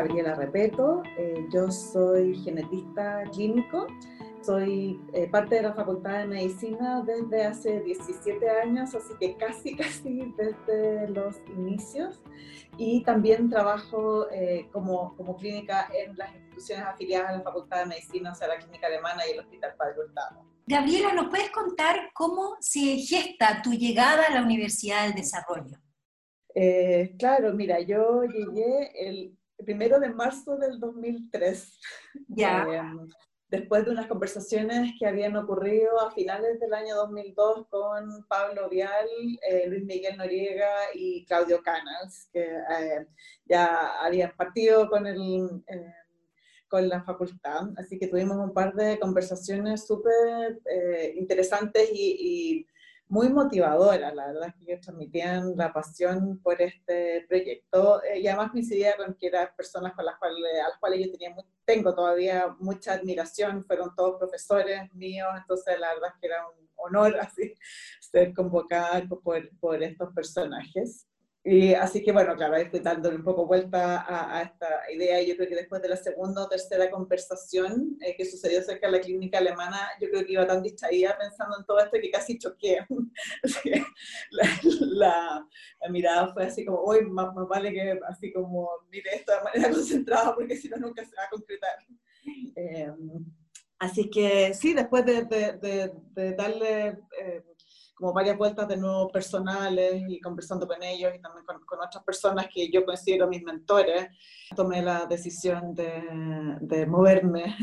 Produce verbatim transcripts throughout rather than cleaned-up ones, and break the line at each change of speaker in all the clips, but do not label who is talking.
Gabriela Repeto, eh, yo soy genetista clínico, soy eh, parte de la Facultad de Medicina desde hace diecisiete años, así que casi, casi desde los inicios, y también trabajo eh, como, como clínica en las instituciones afiliadas a la Facultad de Medicina, o sea, la Clínica Alemana y el Hospital Padre Hurtado.
Gabriela, ¿nos puedes contar cómo se gesta tu llegada a la Universidad del Desarrollo?
Eh, claro, mira, yo llegué el primero de marzo del dos mil tres,
Ya.
eh, después de unas conversaciones que habían ocurrido a finales del año dos mil dos con Pablo Vial, eh, Luis Miguel Noriega y Claudio Canals, que eh, ya habían partido con, el, eh, con la facultad, así que tuvimos un par de conversaciones súper eh, interesantes y, y muy motivadoras, la verdad, que transmitían la pasión por este proyecto, eh, y además coincidía con que eran personas con las cuales, a las cuales yo tenía muy, tengo todavía mucha admiración, fueron todos profesores míos, entonces la verdad es que era un honor así ser convocada por, por estos personajes. Y así que bueno, claro, ahí fui dándole un poco vuelta a, a esta idea, y yo creo que después de la segunda o tercera conversación eh, que sucedió cerca de la clínica alemana, yo creo que iba tan distraída pensando en todo esto que casi choqué. Así que la, la, la mirada fue así como, uy, más, más vale que así como mire esto de manera concentrada, porque si no nunca se va a concretar. Eh, así que sí, después de, de, de, de darle... Eh, como varias vueltas de nuevo personales y conversando con ellos y también con, con otras personas que yo considero mis mentores, tomé la decisión de, de moverme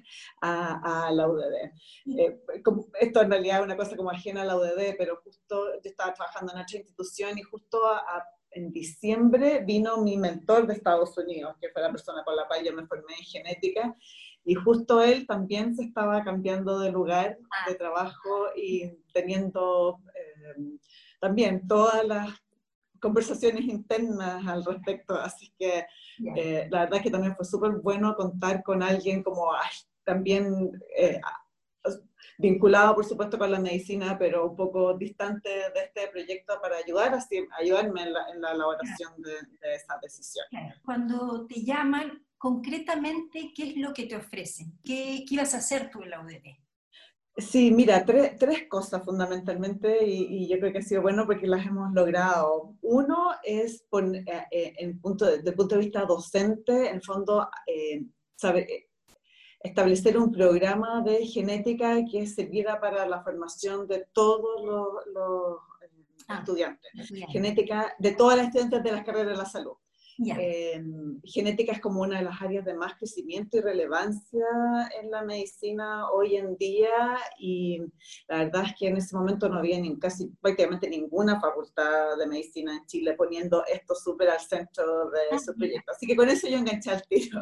a, a la U D D. Eh, como, esto en realidad es una cosa como ajena a la U D D, pero justo yo estaba trabajando en otra institución y justo a, a, en diciembre vino mi mentor de Estados Unidos, que fue la persona con la cual yo me formé en genética, y justo él también se estaba cambiando de lugar de trabajo y teniendo eh, también todas las conversaciones internas al respecto, así que eh, la verdad es que también fue súper bueno contar con alguien como ay, también eh, vinculado por supuesto con la medicina, pero un poco distante de este proyecto para ayudar, así, ayudarme en la, en la elaboración de, de esa decisión.
Cuando te llaman, concretamente, ¿qué es lo que te ofrecen? ¿Qué, qué ibas a hacer tú en la U D D?
Sí, mira, tres, tres cosas fundamentalmente, y, y yo creo que ha sido bueno porque las hemos logrado. Uno es, por, eh, eh, en punto, desde el punto de vista docente, en el fondo, eh, sabe, establecer un programa de genética que sirviera para la formación de todos los, los ah, estudiantes. Bien. Genética de todas las estudiantes de las carreras de la salud. Eh, genética es como una de las áreas de más crecimiento y relevancia en la medicina hoy en día, y la verdad es que en ese momento no había ni, casi prácticamente ninguna facultad de medicina en Chile poniendo esto súper al centro de su proyecto. Así que con eso yo enganché al tiro.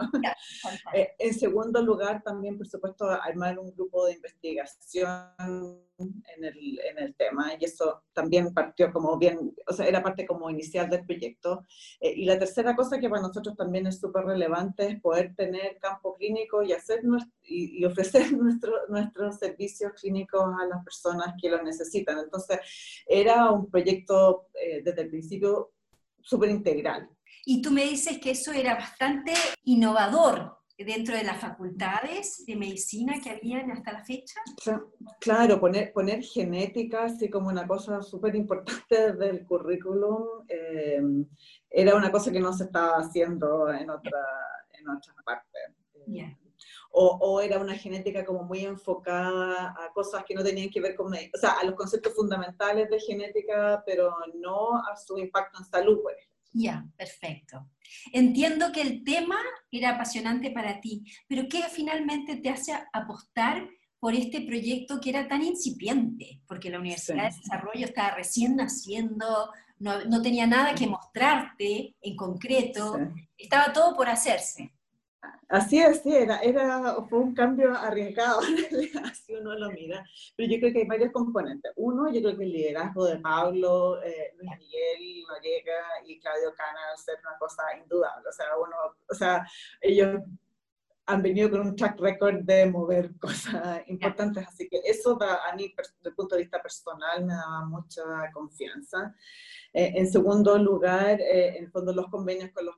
Eh, en segundo lugar, también, por supuesto, armar un grupo de investigación en el, en el tema, y eso también partió como bien, o sea, era parte como inicial del proyecto. Eh, y la tercera cosa que para nosotros también es súper relevante es poder tener campo clínico y, hacer nuestro, y, y ofrecer nuestro, nuestros servicios clínicos a las personas que los necesitan. Entonces, era un proyecto eh, desde el principio súper integral.
Y tú me dices que eso era bastante innovador dentro de las facultades de medicina que habían hasta la fecha.
Claro, poner, poner genética así como una cosa súper importante del currículum eh, era una cosa que no se estaba haciendo en otra, en otras partes. Yeah. O, o era una genética como muy enfocada a cosas que no tenían que ver con, o sea, a los conceptos fundamentales de genética, pero no a su impacto en salud, por ejemplo.
Ya, perfecto. Entiendo que el tema era apasionante para ti, pero ¿qué finalmente te hace apostar por este proyecto que era tan incipiente? Porque la Universidad sí. de Desarrollo estaba recién naciendo, no, no tenía nada que mostrarte en concreto, sí. estaba todo por hacerse.
Así es, sí, era, era, fue un cambio arriesgado, si uno lo mira, pero yo creo que hay varios componentes. Uno, yo creo que el liderazgo de Pablo, eh, Luis Miguel, Noriega y Claudio Canals es una cosa indudable, o sea, uno, o sea, ellos han venido con un track record de mover cosas importantes, así que eso a mí, desde el punto de vista personal, me daba mucha confianza. Eh, en segundo lugar, eh, en el fondo los convenios con los campos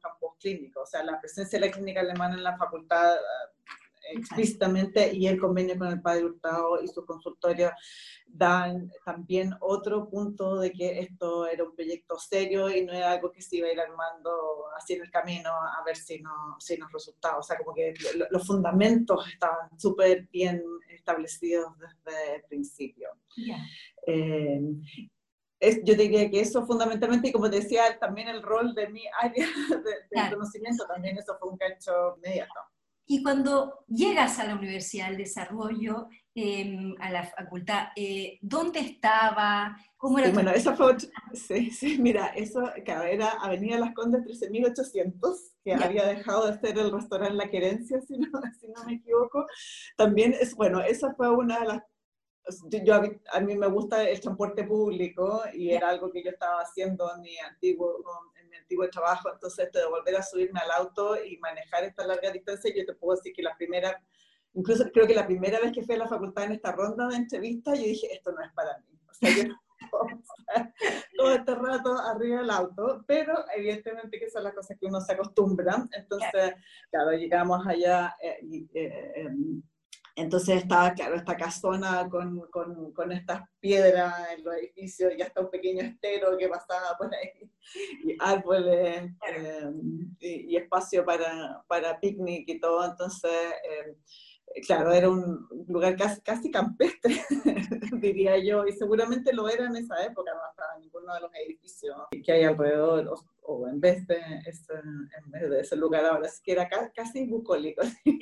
clínicos, o sea, la presencia de la clínica alemana en la facultad explícitamente, y el convenio con el padre Hurtado y su consultorio dan también otro punto de que esto era un proyecto serio y no era algo que se iba a ir armando así en el camino a ver si, no, si nos resultaba. O sea, como que lo, los fundamentos estaban súper bien establecidos desde el principio.
Yeah.
Eh, Es, yo diría que eso fundamentalmente, y como te decía, también el rol de mi área de, de
Claro.
conocimiento, también eso fue un gancho inmediato.
Y cuando llegas a la Universidad del Desarrollo, eh, a la facultad, eh, ¿dónde estaba? ¿Cómo era
Sí,
tu...
bueno, esa fue otra, sí, sí, mira, eso, claro, era Avenida Las Condes trece mil ochocientos, que
Ya.
había dejado de ser el restaurante La Querencia, si no, si no me equivoco. También es, bueno, esa fue una de las, yo, a mí me gusta el transporte público y
Ya.
era algo que yo estaba haciendo en mi antiguo, en mi antiguo trabajo, entonces de volver a subirme al auto y manejar esta larga distancia, yo te puedo decir que la primera, incluso creo que la primera vez que fui a la facultad en esta ronda de entrevistas, yo dije, esto no es para mí. O sea, yo no puedo estar todo este rato arriba del auto, pero evidentemente que son las cosas que uno se acostumbra. Entonces, claro, llegamos allá eh, y... Eh, eh, entonces estaba, claro, esta casona con, con, con estas piedras en los edificios y hasta un pequeño estero que pasaba por ahí, y árboles, eh, y, y espacio para, para picnic y todo. Entonces, eh, claro, era un lugar casi, casi campestre, diría yo, y seguramente lo era en esa época, no estaba en ninguno de los edificios que hay alrededor, o, o en, vez de ese, en vez de ese lugar ahora, así que era casi, casi bucólico.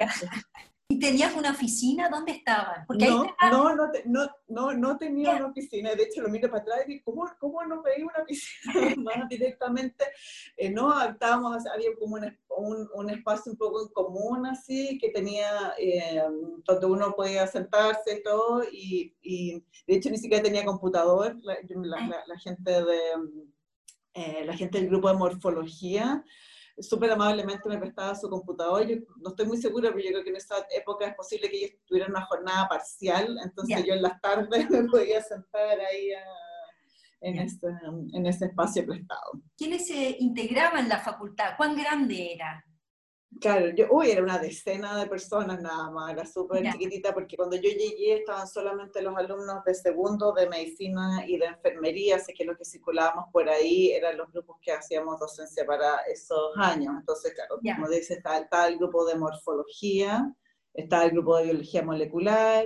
¿Y tenías una oficina? ¿Dónde estaban? Porque ahí
No,
está...
no, no, te, no, no, no tenía
Yeah.
una oficina. De hecho, lo miro para atrás y digo, ¿cómo, cómo no veía una oficina más directamente? Eh, no, estábamos, había como un, un, un espacio un poco en común, así, que tenía, eh, donde uno podía sentarse y todo, y, y de hecho ni siquiera tenía computador. La, la, la, la gente de, eh, la gente del grupo de morfología súper amablemente me prestaba su computador. Yo no estoy muy segura, pero yo creo que en esa época es posible que ellos tuvieran una jornada parcial, entonces
Yeah.
yo en las tardes me podía sentar ahí a, en,
Yeah.
ese, en ese espacio prestado.
¿Quiénes se integraban en la facultad? ¿Cuán grande era?
Claro, yo, uy, era una decena de personas nada más, era súper
Yeah.
chiquitita, porque cuando yo llegué estaban solamente los alumnos de segundo, de medicina y de enfermería, así que los que circulábamos por ahí eran los grupos que hacíamos docencia para esos años. Entonces, claro,
Yeah.
como dices, estaba, estaba el grupo de morfología, estaba el grupo de biología molecular,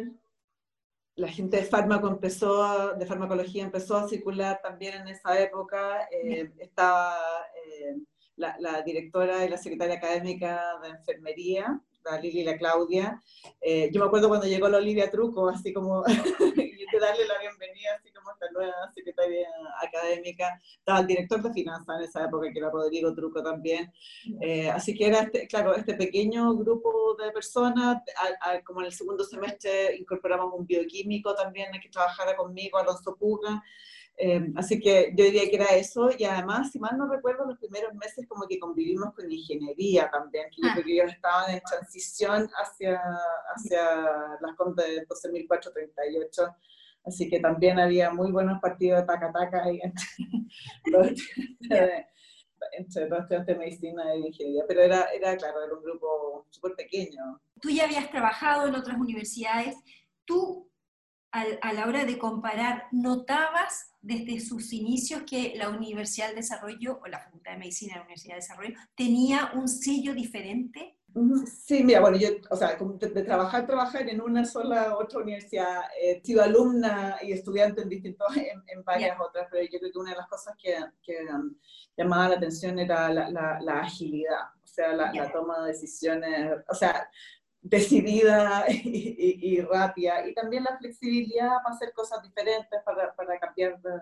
la gente de fármaco empezó, de farmacología empezó a circular también en esa época, eh, yeah. estaba... Eh, La, la directora y la secretaria académica de enfermería, la Lili y la Claudia. Eh, yo me acuerdo cuando llegó la Olivia Truco, así como, y de darle la bienvenida, así como esta nueva secretaria académica. Estaba el director de finanzas en esa época, que era Rodrigo Truco también. Eh, así que era, este, claro, este pequeño grupo de personas. A, a, como en el segundo semestre incorporamos un bioquímico también que trabajara conmigo, Alonso Puga. Eh, así que yo diría que era eso, y además, si mal no recuerdo, los primeros meses como que convivimos con ingeniería también, que yo creo que ellos estaban en transición hacia, hacia las Condes de doce mil cuatrocientos treinta y ocho, así que también había muy buenos partidos de taca-taca ahí entre los, yeah. entre los estudiantes de medicina y ingeniería, pero era, era claro, era un grupo súper pequeño.
Tú ya habías trabajado en otras universidades, tú a la hora de comparar, ¿notabas desde sus inicios que la Universidad del Desarrollo, o la Facultad de Medicina de la Universidad del Desarrollo, tenía un sello diferente?
Sí, mira, bueno, yo, o sea, de, de trabajar, trabajar en una sola otra universidad, he sido alumna y estudiante en distintos, en, en varias yeah. otras, pero yo creo que una de las cosas que, que um, llamaba la atención era la, la, la agilidad, o sea, la, yeah. la toma de decisiones, o sea, decidida y, y, y rápida, y también la flexibilidad para hacer cosas diferentes, para, para cambiar de,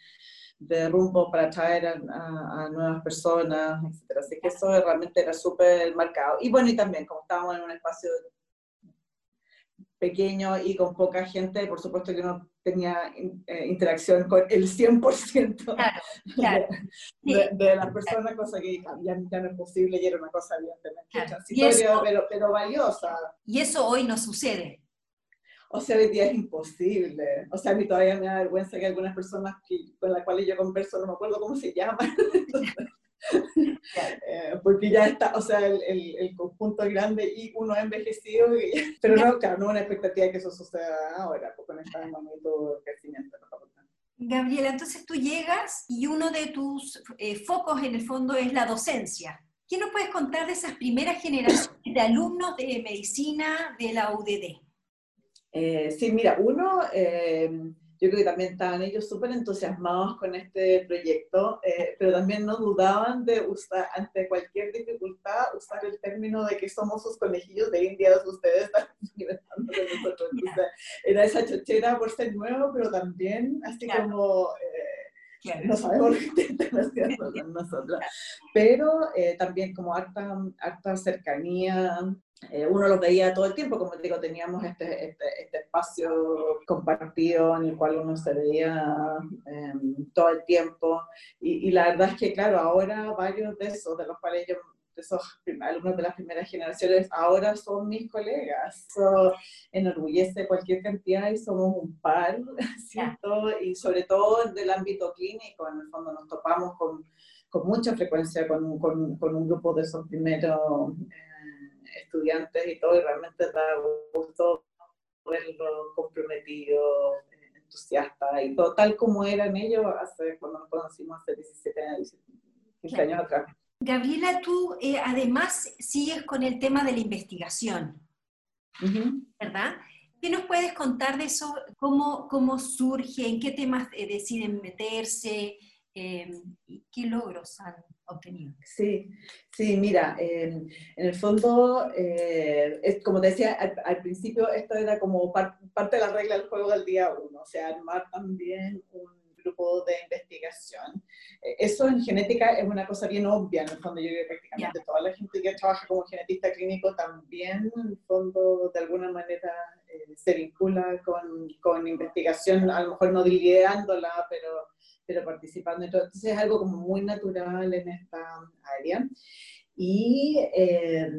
de rumbo, para atraer a, a, a nuevas personas, etcétera. Así que eso realmente era súper marcado. Y bueno, y también, como estábamos en un espacio pequeño y con poca gente, por supuesto que uno tenía eh, interacción con el cien por ciento
claro, claro.
de, de, de las personas, cosa que ya, ya no es posible y era una cosa evidentemente
claro.
transitoria,
eso,
pero, pero valiosa.
Y eso hoy no sucede.
O sea, hoy día es imposible. O sea, a mí todavía me da vergüenza que algunas personas que, con las cuales yo converso, no me acuerdo cómo se llaman. eh, porque ya está, o sea, el, el, el conjunto es grande y uno ha envejecido, y, pero no, claro, no es una expectativa que eso suceda ahora, porque con este momento de crecimiento de la facultad.
Gabriela, entonces tú llegas y uno de tus eh, focos en el fondo es la docencia. ¿Qué nos puedes contar de esas primeras generaciones de alumnos de medicina de la U D D?
Eh, sí, mira, uno, eh, yo creo que también estaban ellos súper entusiasmados con este proyecto, eh, pero también no dudaban de usar, ante cualquier dificultad, usar el término de que somos sus conejillos de indias, ustedes están ingresando con nosotros. Entonces, era esa chochera por ser nuevo, pero también así claro. como... Eh, Claro. No sabemos lo que están haciendo con nosotros, pero eh, también como harta, harta cercanía, eh, uno los veía todo el tiempo, como digo, teníamos este, este, este espacio compartido en el cual uno se veía eh, todo el tiempo, y, y la verdad es que claro, ahora varios de esos, de los cuales yo de esos alumnos de las primeras generaciones, ahora son mis colegas. Eso enorgullece cualquier cantidad y somos un par, ¿cierto? Yeah. Y sobre todo del ámbito clínico, en el fondo nos topamos con, con mucha frecuencia con, con, con un grupo de esos primeros eh, estudiantes y todo, y realmente da gusto verlos comprometidos, entusiastas, y todo tal como eran ellos hace, cuando nos conocimos hace diecisiete años, quince claro. años atrás.
Gabriela, tú eh, además sigues con el tema de la investigación, uh-huh. ¿verdad? ¿Qué nos puedes contar de eso? ¿Cómo, cómo surge? ¿En qué temas eh, deciden meterse? Eh, ¿Y qué logros han obtenido?
Sí, sí, mira, eh, en el fondo, eh, es, como te decía, al, al principio esto era como par, parte de la regla del juego del día uno, o sea, armar también un grupo de investigación. Eso en genética es una cosa bien obvia, en el fondo yo creo que prácticamente yeah. toda la gente que trabaja como genetista clínico también, en el fondo, de alguna manera eh, se vincula con, con investigación, a lo mejor no liderándola, pero, pero participando en todo. Entonces es algo como muy natural en esta área. Y eh,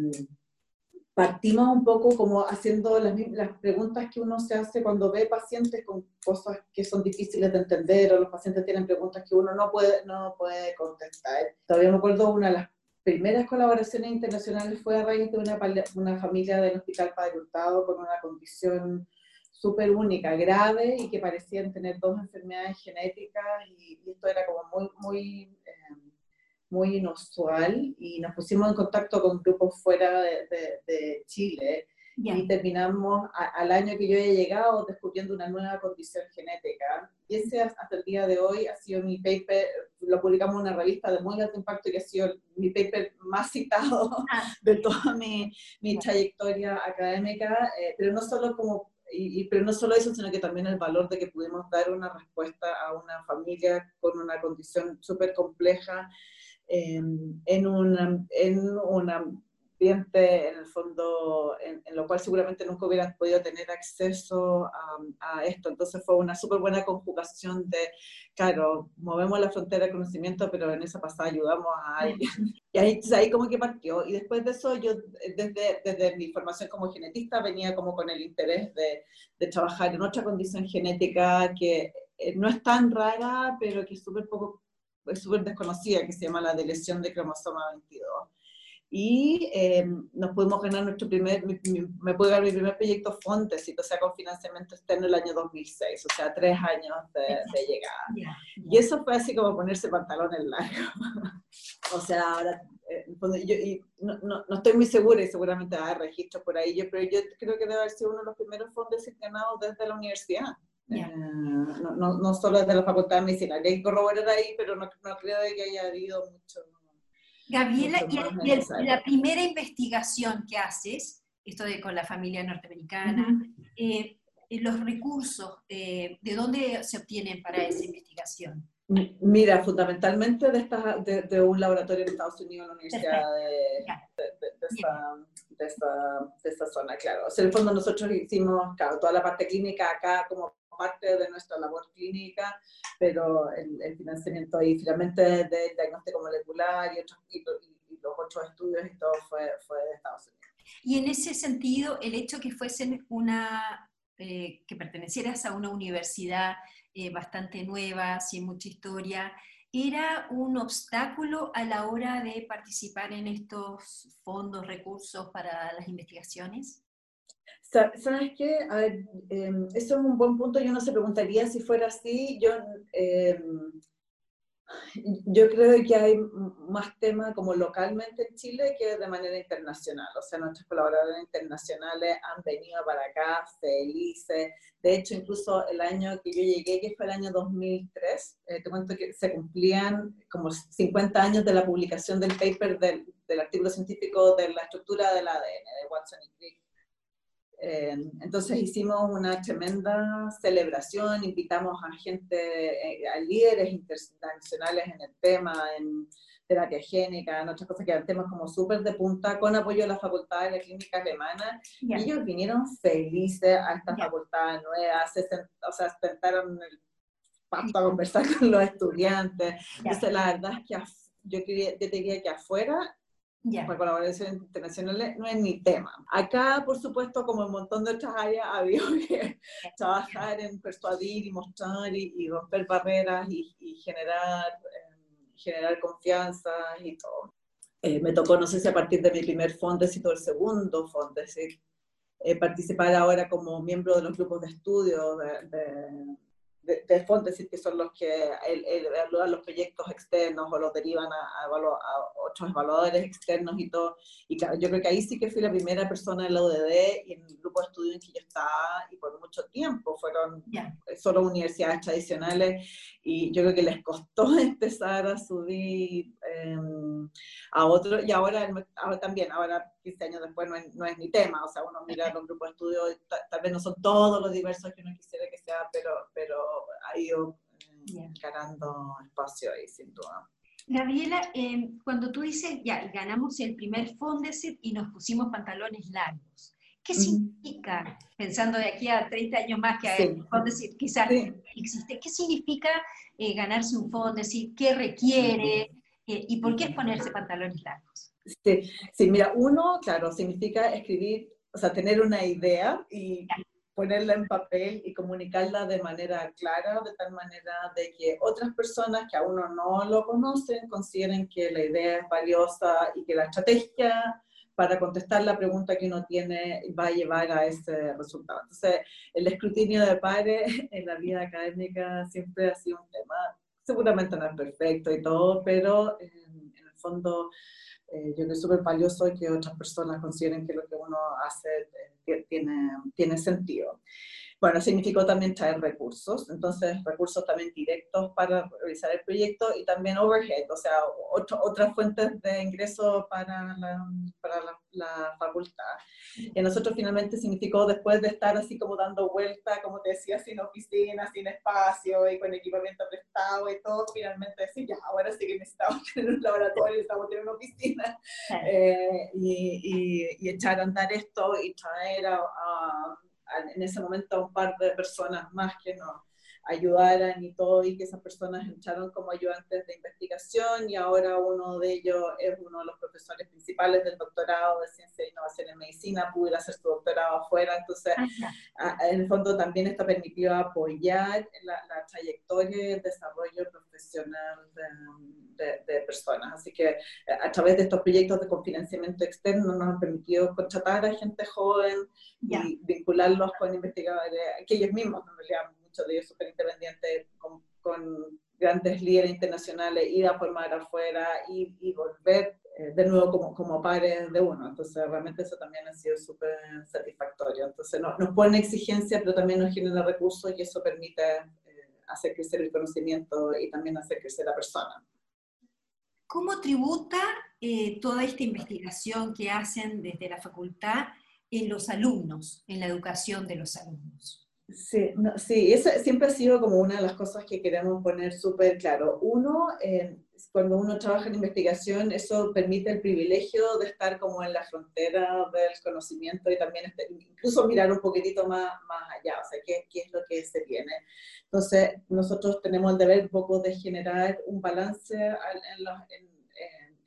partimos un poco como haciendo las, las preguntas que uno se hace cuando ve pacientes con cosas que son difíciles de entender, o los pacientes tienen preguntas que uno no puede, no puede contestar. Todavía me acuerdo, una de las primeras colaboraciones internacionales fue a raíz de una, una familia del Hospital Padre Hurtado con una condición súper única, grave, y que parecían tener dos enfermedades genéticas, y, y esto era como muy, muy... Eh, muy inusual, y nos pusimos en contacto con grupos fuera de, de, de Chile, yeah. y terminamos a, al año que yo he llegado descubriendo una nueva condición genética, y ese hasta el día de hoy ha sido mi paper, lo publicamos en una revista de muy alto impacto, y ha sido mi paper más citado ah. de toda mi, mi yeah. trayectoria académica, eh, pero no solo como Y, y, pero no solo eso, sino que también el valor de que pudimos dar una respuesta a una familia con una condición súper compleja, eh, en, una, en un ambiente, en el fondo, en, en lo cual seguramente nunca hubieran podido tener acceso a, a esto. Entonces fue una súper buena conjugación de, claro, movemos la frontera del conocimiento, pero en esa pasada ayudamos a alguien. Y ahí, ahí como que partió. Y después de eso, yo desde, desde mi formación como genetista venía como con el interés de, de trabajar en otra condición genética que eh, no es tan rara, pero que es súper poco, es súper desconocida, que se llama la deleción de cromosoma veintidós. Y eh, nos pudimos ganar nuestro primer, mi, mi, me pude ganar mi primer proyecto Fontesit, o sea, con financiamiento externo el año dos mil seis, o sea, tres años de, de llegada. Yeah, yeah. Y eso fue así como ponerse pantalones largos. O sea, ahora, eh, yo y no, no, no estoy muy segura, y seguramente hay registros por ahí, yo, pero yo creo que debe haber sido uno de los primeros Fontesit ganados desde la universidad. Yeah. Eh, no, no, no solo desde la Facultad de Medicina, hay que corroborar ahí, pero no, no creo que haya habido mucho.
Gabriela, y el, la primera investigación que haces, esto de con la familia norteamericana, uh-huh. eh, los recursos, eh, ¿de dónde se obtienen para esa investigación?
Mira, fundamentalmente de, esta, de, de un laboratorio en Estados Unidos, en la Universidad de, de, de, de, esta, de, esta, de esta zona, claro. O sea, en el fondo nosotros hicimos, claro, toda la parte clínica acá como parte de nuestra labor clínica, pero el, el financiamiento ahí finalmente del diagnóstico molecular y, otros, y, y los otros estudios y todo fue, fue de Estados Unidos.
Y en ese sentido, el hecho que fuesen una, eh, que pertenecieras a una universidad eh, bastante nueva, sin mucha historia, era un obstáculo a la hora de participar en estos fondos, recursos para las investigaciones?
¿Sabes qué? A ver, eh, eso es un buen punto. Yo no se preguntaría si fuera así. Yo, eh, yo creo que hay más tema como localmente en Chile que de manera internacional. O sea, nuestros colaboradores internacionales han venido para acá felices. De hecho, incluso el año que yo llegué, que fue el año dos mil tres, eh, te cuento que se cumplían como cincuenta años de la publicación del paper del, del artículo científico de la estructura del A D N de Watson y Crick. Eh, entonces hicimos una tremenda celebración, invitamos a gente, eh, a líderes internacionales en el tema, en terapia génica, en otras cosas que eran temas como súper de punta, con apoyo de la Facultad de la Clínica Alemana, yeah. Y ellos vinieron felices a esta yeah. facultad nueva, se sent, o sea, sentaron en el pasto a conversar con los estudiantes. Yeah. Entonces la verdad es que yo, quería, yo diría que afuera, Yeah. para colaboraciones internacionales no es ni tema. Acá, por supuesto, como en un montón de otras áreas, ha habido que trabajar en persuadir y mostrar y, y romper barreras y, y generar, eh, generar confianza y todo. Eh, me tocó, no sé si a partir de mi primer Fondesit o el segundo Fondesit, eh, participar ahora como miembro de los grupos de estudio de, de de, de Fondesit, que son los que el, el, evalúan los proyectos externos o los derivan a, a, evalu a otros evaluadores externos y todo. Y claro, yo creo que ahí sí que fui la primera persona en la U D D y en el grupo de estudio en que yo estaba, y por mucho tiempo fueron yeah. solo universidades tradicionales, y yo creo que les costó empezar a subir eh, a otro, y ahora, ahora también, ahora quince años después no es, no es ni tema, o sea, uno mira los grupos de estudio, tal vez no son todos los diversos que uno quisiera que sea, pero, pero ha ido eh, yeah. ganando espacio ahí, sin duda.
Gabriela, eh, cuando tú dices, ya, ganamos el primer Fondesit y nos pusimos pantalones largos, ¿qué mm-hmm. significa, pensando de aquí a treinta años más que sí. el Fondesit quizás sí. existe, qué significa eh, ganarse un Fondesit, qué requiere eh, y por qué es ponerse pantalones largos?
Sí, sí, mira, uno, claro, significa escribir, o sea, tener una idea y yeah. ponerla en papel y comunicarla de manera clara, de tal manera de que otras personas que aún no lo conocen consideren que la idea es valiosa y que la estrategia para contestar la pregunta que uno tiene va a llevar a ese resultado. Entonces, el escrutinio de pares en la vida académica siempre ha sido un tema, seguramente no es perfecto y todo, pero en, en el fondo Eh, yo creo que es súper valioso que otras personas consideren que lo que uno hace eh, tiene, tiene sentido. Bueno, significó también traer recursos, entonces recursos también directos para realizar el proyecto y también overhead, o sea, otro, otras fuentes de ingreso para la, para la, la facultad. Y a nosotros finalmente significó, después de estar así como dando vuelta, como te decía, sin oficina, sin espacio y con equipamiento prestado y todo, finalmente decir, ya, ahora sí que necesitamos tener un laboratorio, necesitamos tener una oficina eh, y, y, y echar a andar esto y traer a, a en ese momento a un par de personas más que nos ayudaran y todo, y que esas personas entraron como ayudantes de investigación, y ahora uno de ellos es uno de los profesores principales del doctorado de Ciencia e Innovación en Medicina, pudo ir a hacer su doctorado afuera, entonces a, en el fondo también esto permitió apoyar la, la trayectoria y el desarrollo profesional de, de, de personas, así que a través de estos proyectos de cofinanciamiento externo nos han permitido contratar a gente joven yeah. y vincularlos con investigadores, que ellos mismos, en realidad muchos de ellos súper independientes, con, con grandes líderes internacionales, ir a formar afuera y, y volver eh, de nuevo como, como pares de uno. Entonces realmente eso también ha sido súper satisfactorio. Entonces no, nos pone exigencia, pero también nos genera recursos y eso permite eh, hacer crecer el conocimiento y también hacer crecer la persona.
¿Cómo tributa eh, toda esta investigación que hacen desde la facultad en los alumnos, en la educación de los alumnos?
Sí, no, sí, eso siempre ha sido como una de las cosas que queremos poner súper claro. Uno, eh, cuando uno trabaja en investigación, eso permite el privilegio de estar como en la frontera del conocimiento y también este, incluso mirar un poquitito más, más allá, o sea, ¿qué, qué es lo que se viene? Entonces, nosotros tenemos el deber un poco de generar un balance en, los, en,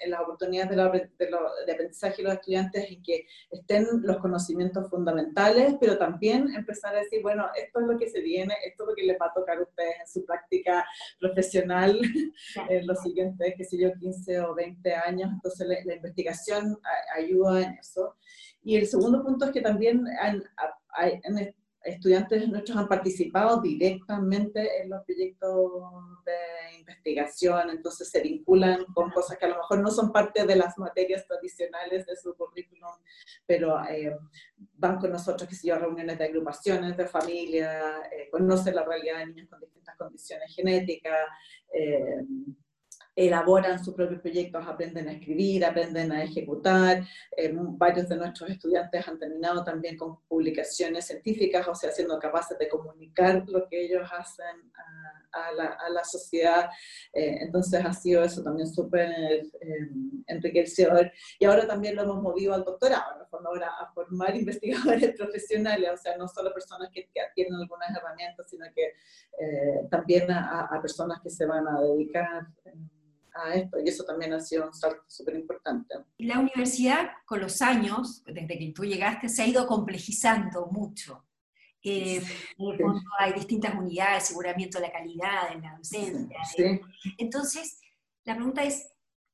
en las oportunidades de, la, de, lo, de aprendizaje de los estudiantes, en que estén los conocimientos fundamentales, pero también empezar a decir, bueno, esto es lo que se viene, esto es lo que les va a tocar a ustedes en su práctica profesional en los siguientes, qué sé yo, quince o veinte años. Entonces la, la investigación a, ayuda en eso. Y el segundo punto es que también han, hay, han, estudiantes nuestros han participado directamente en los proyectos de investigación, entonces se vinculan con cosas que a lo mejor no son parte de las materias tradicionales de su currículum, pero eh, van con nosotros, que sé yo, a reuniones de agrupaciones, de familia, eh, conocen la realidad de niños con distintas condiciones genéticas, eh, elaboran sus propios proyectos, aprenden a escribir, aprenden a ejecutar. Eh, varios de nuestros estudiantes han terminado también con publicaciones científicas, o sea, siendo capaces de comunicar lo que ellos hacen a, a, la, a la sociedad. Eh, entonces ha sido eso también súper eh, enriquecedor. Y ahora también lo hemos movido al doctorado, ¿no? Ahora a formar investigadores profesionales, o sea, no solo personas que, que adquieren algunas herramientas, sino que eh, también a, a personas que se van a dedicar eh, a esto, y eso también ha sido un salto súper importante.
La universidad, con los años, desde que tú llegaste, se ha ido complejizando mucho. Eh, en el fondo hay distintas unidades, aseguramiento de la calidad en la docencia.
Sí,
eh. Entonces, la pregunta es,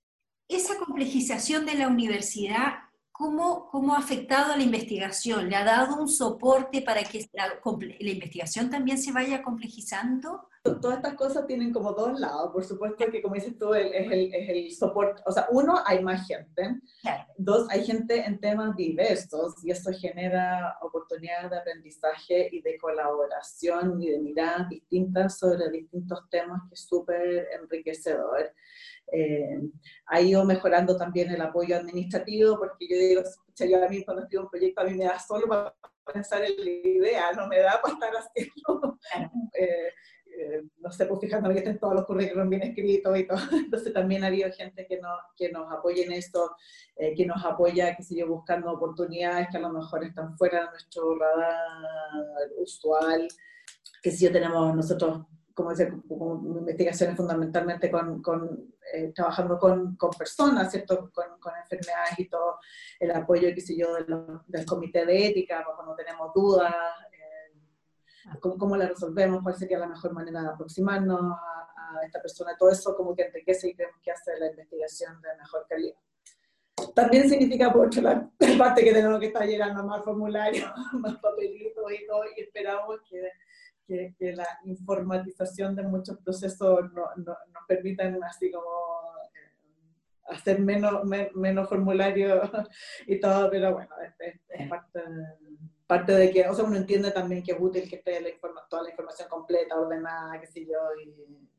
esa complejización de la universidad, ¿cómo, cómo ha afectado a la investigación? ¿Le ha dado un soporte para que la, la investigación también se vaya complejizando?
Todas estas cosas tienen como dos lados. Por supuesto que, como dices tú, el, es, el, es el soporte. O sea, uno, hay más gente.
Claro.
Dos, hay gente en temas diversos y eso genera oportunidades de aprendizaje y de colaboración y de miradas distintas sobre distintos temas, que es súper enriquecedor. Eh, ha ido mejorando también el apoyo administrativo, porque yo digo, yo a mí cuando escribo un proyecto a mí me da solo para pensar en la idea, no me da para estar haciendo... Eh, Eh, no sé, pues fijándome que estén todos los currículos bien escritos y todo. Entonces también ha habido gente que, no, que nos apoya en esto, eh, que nos apoya, que sigue buscando oportunidades que a lo mejor están fuera de nuestro radar usual, que sí tenemos nosotros, como decía, como investigaciones fundamentalmente con, con eh, trabajando con, con personas, ¿cierto? Con, con enfermedades y todo, el apoyo, qué sé yo, de los, del comité de ética, cuando tenemos dudas, Cómo, cómo la resolvemos, cuál sería la mejor manera de aproximarnos a, a esta persona. Todo eso como que enriquece y creemos que hace la investigación de mejor calidad. También significa, por otra la parte, que tenemos que estar llegando a más formularios, más papelitos y todo, y esperamos que, que, que la informatización de muchos procesos no, no, nos permitan así como eh, hacer menos, me, menos formularios y todo, pero bueno, es, es, es parte... parte de que, o sea, uno entiende también que es útil que esté la informa, toda la información completa, ordenada, qué sé yo, y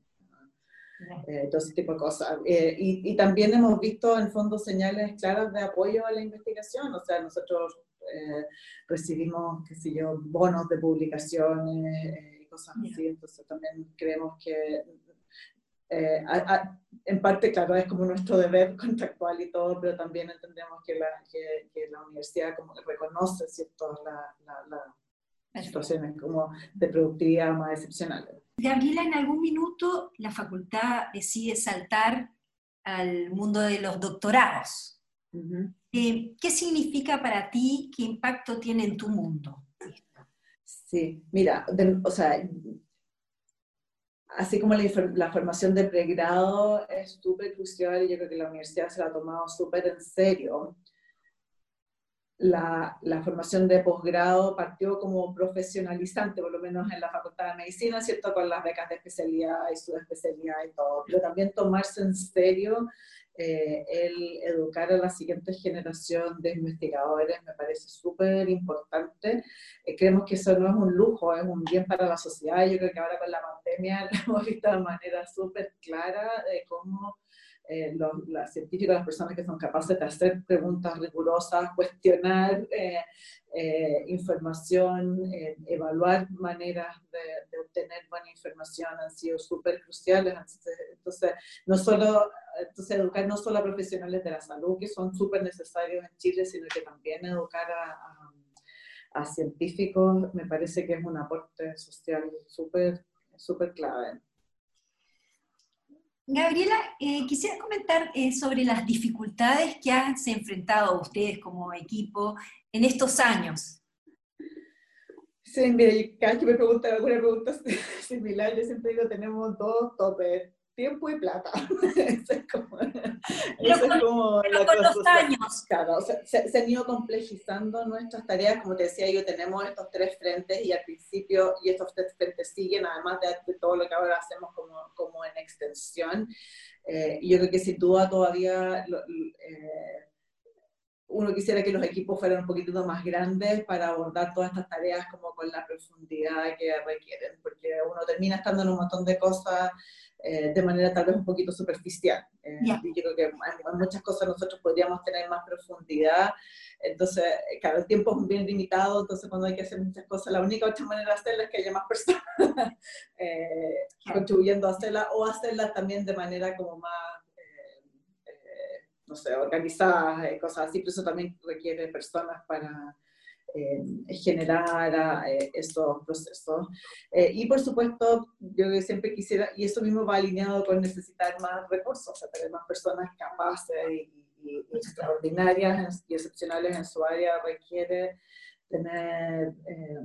eh, todo ese tipo de cosas. Eh, y, y también hemos visto, en fondo, señales claras de apoyo a la investigación, o sea, nosotros eh, recibimos, qué sé yo, bonos de publicaciones y eh, cosas así, entonces también creemos que Eh, a, a, en parte, claro, es como nuestro deber contractual y todo, pero también entendemos que la, que, que la universidad como que reconoce, ¿cierto?, las la, la situaciones como de productividad más excepcionales.
Gabriela, en algún minuto la facultad decide saltar al mundo de los doctorados. Uh-huh. eh, ¿Qué significa para ti? ¿Qué impacto tiene en tu mundo?
Sí, mira, de, o sea, así como la, la formación de pregrado es súper crucial y yo creo que la universidad se la ha tomado súper en serio. La, la formación de posgrado partió como profesionalizante, por lo menos en la Facultad de Medicina, ¿cierto? Con las becas de especialidad y subespecialidad y todo, pero también tomarse en serio eh, el educar a la siguiente generación de investigadores me parece súper importante. Eh, creemos que eso no es un lujo, es un bien para la sociedad. Yo creo que ahora con la pandemia lo hemos visto de manera súper clara de cómo Eh, los, los científicos, las personas que son capaces de hacer preguntas rigurosas, cuestionar eh, eh, información, eh, evaluar maneras de, de obtener buena información han sido súper cruciales. Entonces, entonces, no solo, entonces, educar no solo a profesionales de la salud, que son súper necesarios en Chile, sino que también educar a, a, a científicos, me parece que es un aporte social súper súper clave.
Gabriela, eh, quisiera comentar eh, sobre las dificultades que han enfrentado ustedes como equipo en estos años.
Sí, mira, y cada vez que me preguntan alguna pregunta similar, yo siempre digo, tenemos dos topes, tiempo y plata. Eso es como,
Pero
eso es
con,
como
pero
la
con
cosa.
los
O sea,
años.
claro, o sea, se, se han ido complejizando nuestras tareas, como te decía yo, tenemos estos tres frentes y al principio, y estos tres frentes siguen, además de, de todo lo que ahora hacemos como, como en extensión. Eh, y yo creo que sin duda todavía... Lo, eh, uno quisiera que los equipos fueran un poquitito más grandes para abordar todas estas tareas como con la profundidad que requieren, porque uno termina estando en un montón de cosas eh, de manera tal vez un poquito superficial. Eh,
Ya.
y yo creo que en, en muchas cosas nosotros podríamos tener más profundidad, entonces, claro, el tiempo es bien limitado, entonces cuando hay que hacer muchas cosas, la única otra manera de hacerlas es que haya más personas eh, contribuyendo a hacerlas, o hacerlas también de manera como más no sé, organizadas, eh, cosas así, pero eso también requiere personas para eh, generar eh, estos procesos. Eh, y por supuesto, yo siempre quisiera, y eso mismo va alineado con necesitar más recursos, o sea, tener más personas capaces y, y, y extraordinarias y excepcionales en su área requiere tener... Eh,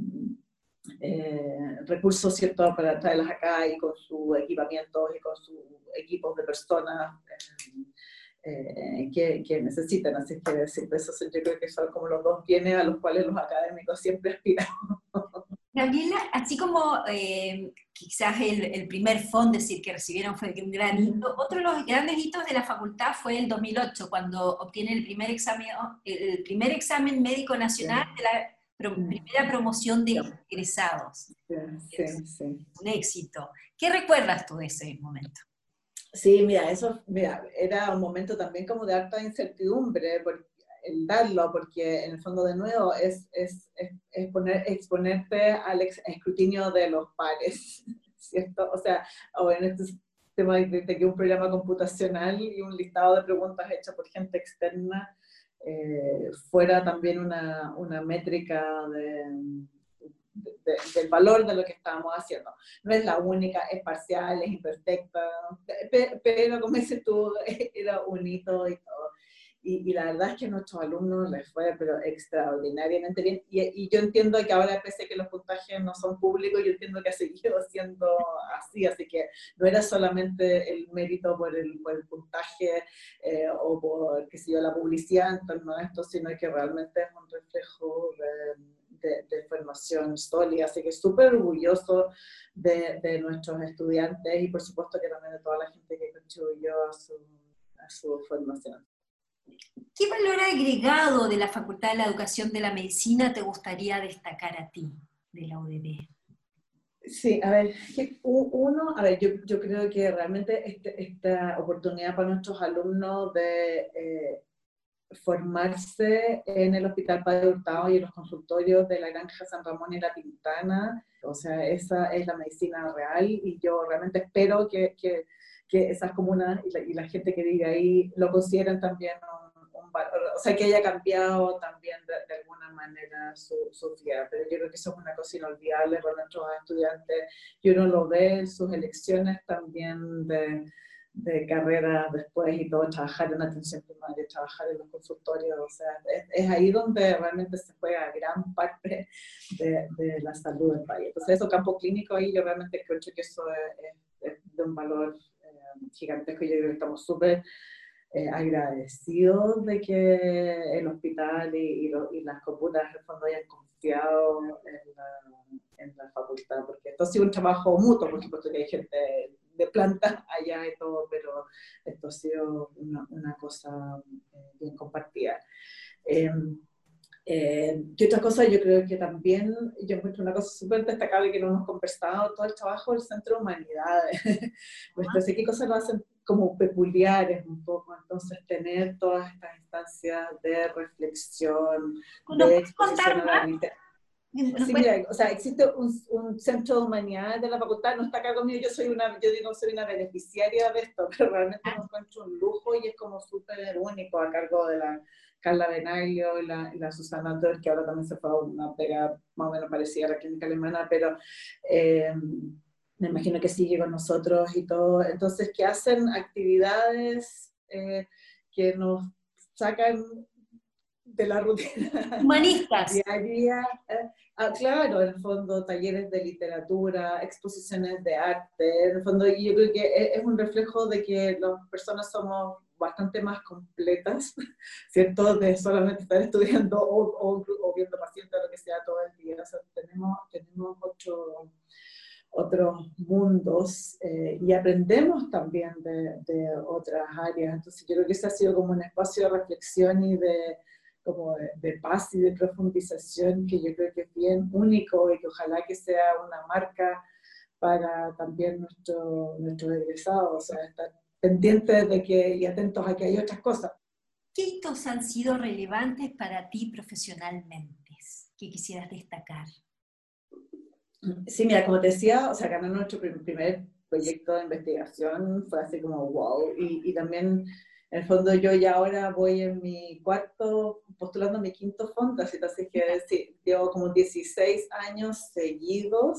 eh, recursos, ¿cierto?, para traerlas acá y con sus equipamientos y con sus equipos de personas eh, eh, que, que necesitan. Así que siempre eso yo creo que son como los dos bienes a los cuales los académicos siempre aspiran.
Gabriela, así como eh, quizás el, el primer Fondesit que recibieron fue un gran hito, otro de los grandes hitos de la facultad fue el dos mil ocho, cuando obtiene el primer examen, el primer examen médico nacional de la pro, primera promoción de egresados.
Sí, sí, sí.
Un éxito. ¿Qué recuerdas tú de ese momento?
Sí, mira, eso mira, era un momento también como de harta incertidumbre por el darlo, porque en el fondo de nuevo es, es, es, es poner, exponerte al ex, escrutinio de los pares, ¿cierto? O sea, o en este tema de, de que un programa computacional y un listado de preguntas hechas por gente externa eh, fuera también una, una métrica de... De, de, del valor de lo que estábamos haciendo. No es la única, es parcial, es imperfecta, pero, pero como dices tú, era un hito y todo. Y, y la verdad es que a nuestros alumnos les fue pero extraordinariamente bien. Y, y yo entiendo que ahora, pese a que los puntajes no son públicos, yo entiendo que ha seguido siendo así. Así que no era solamente el mérito por el, por el puntaje eh, o por, qué sé yo, la publicidad en torno a esto, sino que realmente es un reflejo de, de, de formación sólida. Así que súper orgulloso de, de nuestros estudiantes y por supuesto que también de toda la gente que contribuyó a su, a su formación.
¿Qué valor agregado de la Facultad de la Educación de la Medicina te gustaría destacar a ti de la U D B?
Sí, a ver, uno, a ver, yo, yo creo que realmente este, esta oportunidad para nuestros alumnos de eh, formarse en el Hospital Padre Hurtado y en los consultorios de la Granja San Ramón y La Pintana, o sea, esa es la medicina real y yo realmente espero que, que, que esas comunas y la, y la gente que vive ahí lo consideren también un, un valor, o sea, que haya cambiado también de, de alguna manera su, su vida, pero yo creo que eso es una cosa inolvidable para nuestros estudiantes y uno lo ve en sus elecciones también de de carrera después y todo, trabajar en atención primaria, trabajar en los consultorios, o sea, es, es ahí donde realmente se juega gran parte de, de la salud del país. Entonces, eso, campo clínico, ahí yo realmente creo que eso es, es, es de un valor eh, gigantesco y yo creo que estamos súper eh, agradecidos de que el hospital y, y, lo, y las comunas en el fondo hayan confiado en la, en la facultad, porque esto ha sido un trabajo mutuo, por supuesto que hay gente de planta allá y todo, pero esto ha sido una, una cosa eh, bien compartida. Eh, eh, y otra cosa, yo creo que también, yo encuentro una cosa súper destacable que no hemos conversado, todo el trabajo del Centro de Humanidades. Pues entonces, ¿qué cosas lo hacen como peculiares un poco? Entonces, tener todas estas instancias de reflexión, de exposición a la literatura. Sí, mira, o sea, existe un, un centro de humanidades de la facultad, no está acá conmigo, yo soy una, yo digo, soy una beneficiaria de esto, pero realmente me encuentro un lujo y es como súper único a cargo de la Carla Benaglio y la, y la Susana Dörr, que ahora también se fue a una pega más o menos parecida a la clínica alemana, pero eh, me imagino que sigue con nosotros y todo, entonces que hacen actividades eh, que nos sacan de la rutina
Humanistas.
diaria. Eh, ah, claro, en el fondo, talleres de literatura, exposiciones de arte, en el fondo, y yo creo que es, es un reflejo de que las personas somos bastante más completas, ¿cierto? De solamente estar estudiando o, o, o viendo pacientes o lo que sea todo el día. O sea, tenemos, tenemos otro, otros mundos eh, y aprendemos también de, de otras áreas. Entonces yo creo que ese ha sido como un espacio de reflexión y de, como de, de paz y de profundización que yo creo que es bien único y que ojalá que sea una marca para también nuestro, nuestros egresados, o sea, estar pendientes de que, y atentos a que hay otras cosas.
¿Qué hitos han sido relevantes para ti profesionalmente que quisieras destacar?
Sí, mira, como te decía, o sea, ganar nuestro primer proyecto de investigación fue así como wow, y, y también, en el fondo, yo ya ahora voy en mi cuarto, postulando mi quinto fondo, así que sí, llevo como dieciséis años seguidos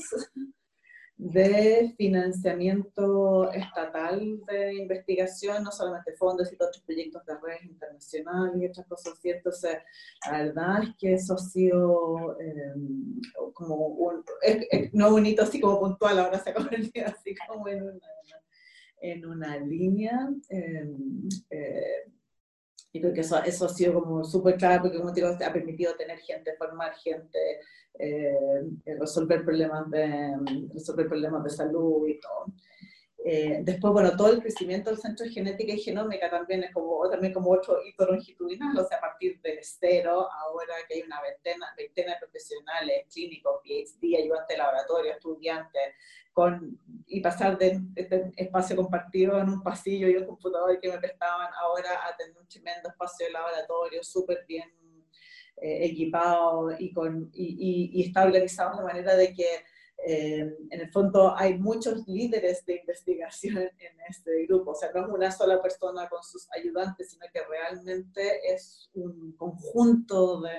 de financiamiento estatal de investigación, no solamente fondos, sino otros proyectos de redes internacionales y otras cosas así. Entonces, la verdad es que eso ha sido eh, como un, es, es, no un hito así como puntual, ahora se ha convertido así como en una, en una línea. Eh, eh, y creo que eso, eso ha sido como súper claro, porque como te digo, ha permitido tener gente, formar gente, eh, resolver, problemas de, resolver problemas de salud y todo. Eh, después, bueno, todo el crecimiento del Centro de Genética y Genómica también es como, también como otro hito longitudinal, o sea, a partir de cero, ahora que hay una veintena, veintena de profesionales, clínicos, P H D, ayudantes de laboratorio, estudiantes, con, y pasar de este espacio compartido en un pasillo y un computador que me prestaban ahora a tener un tremendo espacio de laboratorio súper bien eh, equipado y, con, y, y, y está organizado de manera de que Eh, en el fondo hay muchos líderes de investigación en este grupo, o sea, no es una sola persona con sus ayudantes, sino que realmente es un conjunto de,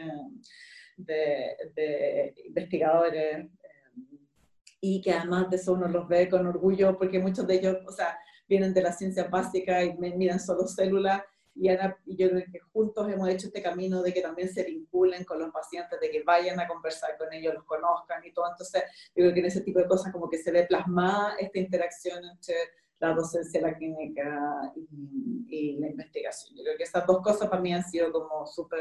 de, de investigadores eh, y que además de eso uno los ve con orgullo porque muchos de ellos, o sea, vienen de la ciencia básica y miran solo células. Y, Ana, y yo creo que juntos hemos hecho este camino de que también se vinculen con los pacientes, de que vayan a conversar con ellos, los conozcan y todo. Entonces, yo creo que en ese tipo de cosas como que se ve plasmada esta interacción entre la docencia, la clínica y, y la investigación. Yo creo que esas dos cosas para mí han sido como súper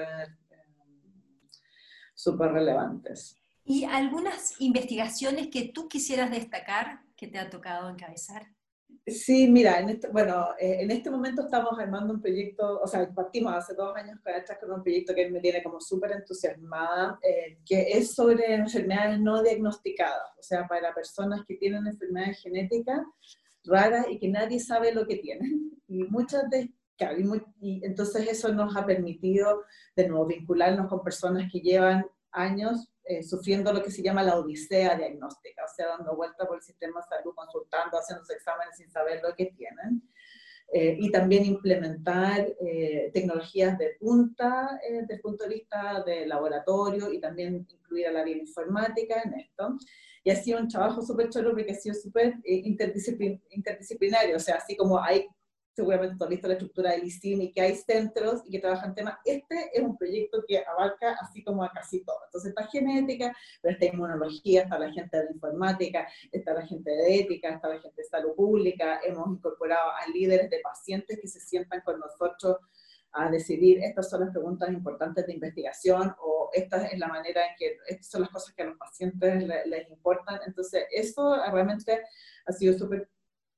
eh, súper relevantes.
¿Y algunas investigaciones que tú quisieras destacar que te ha tocado encabezar?
Sí, mira, en este, bueno, eh, en este momento estamos armando un proyecto, o sea, partimos hace dos años para atrás con un proyecto que me tiene como súper entusiasmada, eh, que es sobre enfermedades no diagnosticadas, o sea, para personas que tienen enfermedades genéticas raras y que nadie sabe lo que tienen. Y muchas de, claro, y, muy, y entonces eso nos ha permitido, de nuevo, vincularnos con personas que llevan años eh, sufriendo lo que se llama la odisea diagnóstica, o sea, dando vuelta por el sistema de salud, consultando, haciendo exámenes sin saber lo que tienen. Eh, y también implementar eh, tecnologías de punta eh, desde el punto de vista de laboratorio y también incluir a la bioinformática en esto. Y ha sido un trabajo súper chulo porque ha sido súper eh, interdisciplin interdisciplinario, o sea, así como hay seguramente tú has visto la estructura del I C I M y que hay centros y que trabajan temas. Este es un proyecto que abarca así como a casi todo. Entonces está genética, pero está inmunología, está la gente de informática, está la gente de ética, está la gente de salud pública. Hemos incorporado a líderes de pacientes que se sientan con nosotros a decidir estas son las preguntas importantes de investigación o esta es la manera en que estas son las cosas que a los pacientes les, les importan. Entonces eso realmente ha sido súper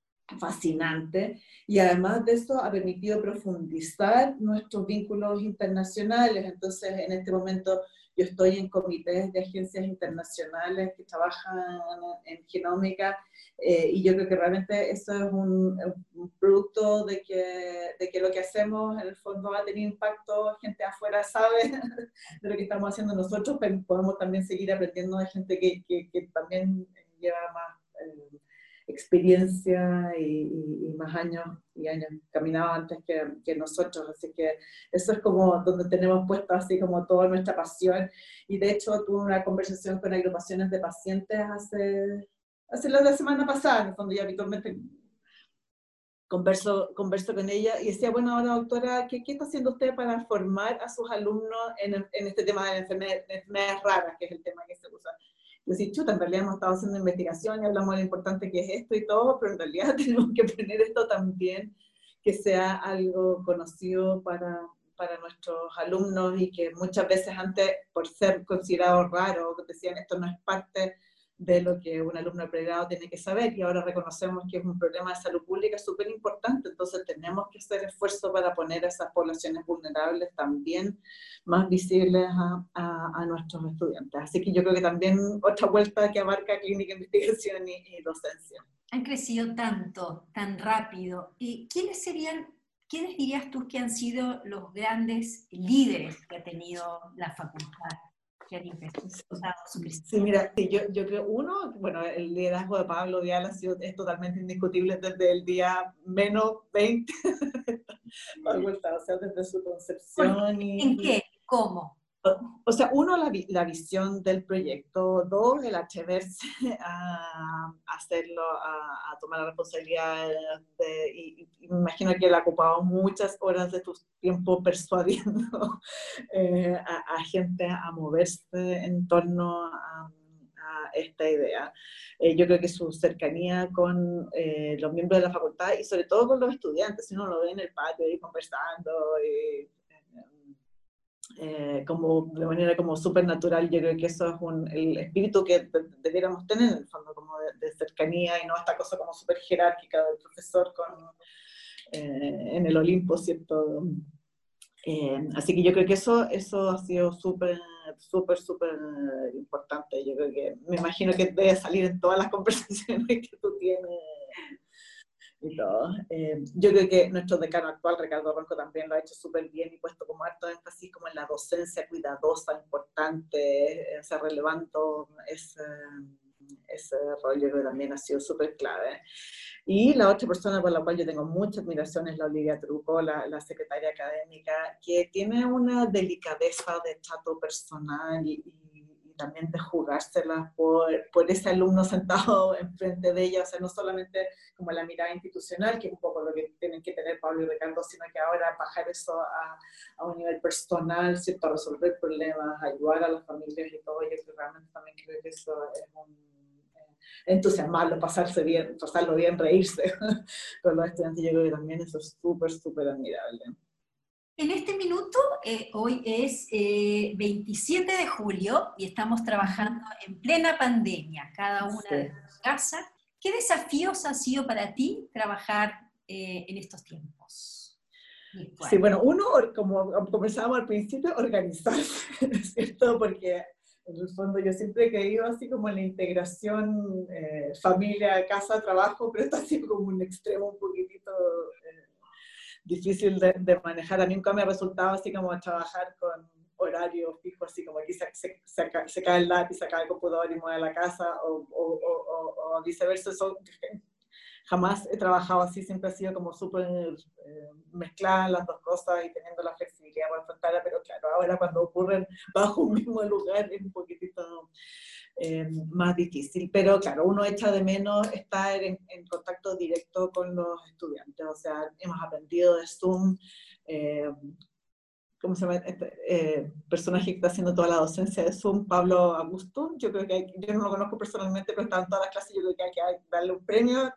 fascinante y además de eso ha permitido profundizar nuestros vínculos internacionales. Entonces en este momento yo estoy en comités de agencias internacionales que trabajan en genómica eh, y yo creo que realmente eso es un, un producto de que, de que lo que hacemos en el fondo va a tener impacto, gente afuera sabe de lo que estamos haciendo nosotros, pero podemos también seguir aprendiendo de gente que, que, que también lleva más eh, experiencia y, y, y más años y años caminado antes que, que nosotros, así que eso es como donde tenemos puesto así como toda nuestra pasión, y de hecho tuve una conversación con agrupaciones de pacientes hace hace la, la semana pasada, en el fondo ya habitualmente converso, converso con ella y decía, bueno, ahora doctora, ¿qué, qué está haciendo usted para formar a sus alumnos en, en este tema de enfermedades, enfermedades raras, que es el tema que se usa? Y decir, chuta, en realidad hemos estado haciendo investigación y hablamos de lo importante que es esto y todo, pero en realidad tenemos que poner esto también, que sea algo conocido para, para nuestros alumnos y que muchas veces antes, por ser considerado raro, decían, esto no es parte de lo que un alumno de pregrado tiene que saber, y ahora reconocemos que es un problema de salud pública súper importante, entonces tenemos que hacer esfuerzo para poner a esas poblaciones vulnerables también más visibles a, a, a nuestros estudiantes. Así que yo creo que también otra vuelta que abarca clínica, investigación y, y docencia.
Han crecido tanto, tan rápido. ¿Y quiénes serían, quiénes dirías tú que han sido los grandes líderes que ha tenido la facultad?
Sí, mira, sí, yo, yo creo, uno, bueno, el liderazgo de Pablo Vial ha sido, es totalmente indiscutible desde el día menos veinte, o sea, desde su concepción. Y,
¿en qué? ¿Cómo?
O sea, uno, la, la visión del proyecto; dos, el atreverse a, a hacerlo, a, a tomar la responsabilidad, de, y, y me imagino que él ha ocupado muchas horas de tu tiempo persuadiendo eh, a, a gente a moverse en torno a, a esta idea. Eh, yo creo que su cercanía con eh, los miembros de la facultad y sobre todo con los estudiantes, si uno lo ve en el patio ahí conversando, y, Eh, como de manera como súper natural, yo creo que eso es un, el espíritu que de, debiéramos tener en el fondo, como de, de cercanía y no esta cosa como súper jerárquica del profesor con, eh, en el Olimpo, ¿cierto? Eh, así que yo creo que eso, eso ha sido súper, súper, súper importante. Yo creo que, me imagino que debe salir en todas las conversaciones que tú tienes y todo. Eh, yo creo que nuestro decano actual, Ricardo Ronco, también lo ha hecho súper bien y puesto como harto énfasis como en la docencia cuidadosa, importante, ese relevanto, ese, ese rol yo creo que también ha sido súper clave. Y la otra persona por la cual yo tengo mucha admiración es la Olivia Truco, la, la secretaria académica, que tiene una delicadeza de trato personal y, y también de jugárselas por, por ese alumno sentado enfrente de ella, o sea, no solamente como la mirada institucional, que es un poco lo que tienen que tener Pablo y Ricardo, sino que ahora bajar eso a, a un nivel personal, ¿cierto? A resolver problemas, ayudar a las familias y todo. Yo creo, realmente también creo que eso es un eh, entusiasmarlo, pasarse bien, pasarlo bien, reírse con los estudiantes. Yo creo que también eso es súper, súper admirable.
En este minuto, eh, hoy es eh, veintisiete de julio y estamos trabajando en plena pandemia, cada una
Sí.
de su casa. ¿Qué desafíos ha sido para ti trabajar eh, en estos tiempos virtuales?
Sí, bueno, uno, como conversábamos al principio, organizarse, ¿cierto? Porque en el fondo yo siempre he creído así como en la integración eh, familia, casa, trabajo, pero esto ha sido como un extremo un poquitito eh, difícil de, de manejar. A mí nunca me ha resultado así como trabajar con horario fijo, así como aquí se, se, se, se cae el lápiz, se cae el computador y mueve a la casa, o, o, o, o viceversa. Eso, jamás he trabajado así, siempre ha sido como súper eh, mezcladas las dos cosas y teniendo la flexibilidad para afrontarla, pero claro, ahora cuando ocurren bajo un mismo lugar es un poquitito eh, más difícil. Pero claro, uno echa de menos estar en, en contacto directo con los estudiantes, o sea, hemos aprendido de Zoom, eh, ¿cómo se llama? Este eh, personaje que está haciendo toda la docencia de Zoom, Pablo Augusto. Yo creo que hay, yo no lo conozco personalmente, pero está en todas las clases. Yo creo que hay que darle un premio